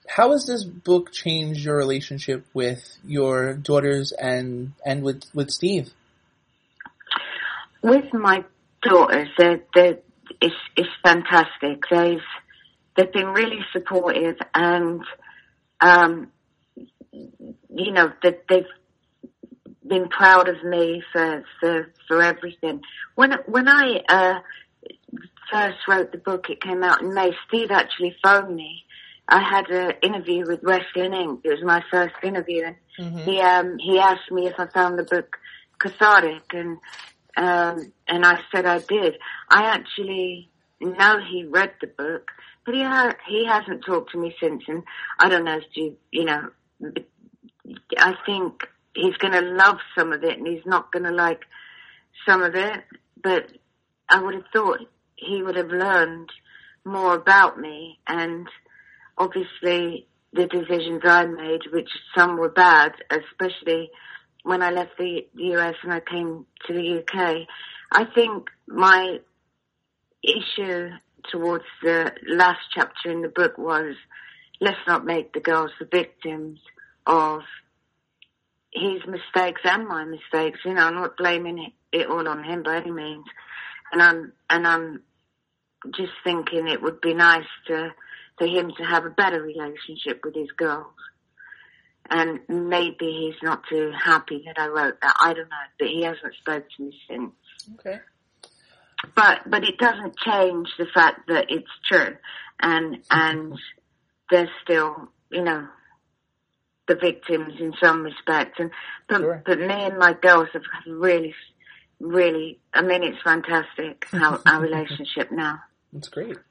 How has this book changed your relationship with your daughters and with Steve? With my daughters, it's fantastic. They've been really supportive, and they've been proud of me for everything. When I first wrote the book, it came out in May. Steve actually phoned me. I had an interview with Wrestling Inc. It was my first interview, and he asked me if I found the book cathartic, and I said I did. I actually know he read the book, but he hasn't talked to me since, and I don't know if I think he's going to love some of it and he's not going to like some of it, but I would have thought he would have learned more about me, and obviously the decisions I made, which some were bad, especially when I left the US and I came to the UK. I think my issue towards the last chapter in the book was, let's not make the girls the victims of his mistakes and my mistakes. I'm not blaming it all on him by any means. And I'm just thinking it would be nice for him to have a better relationship with his girls. And maybe he's not too happy that I wrote that. I don't know, but he hasn't spoken to me since. Okay. But it doesn't change the fact that it's true, and they're still, the victims in some respects. But me and my girls have really, really, it's fantastic, our relationship now. That's great.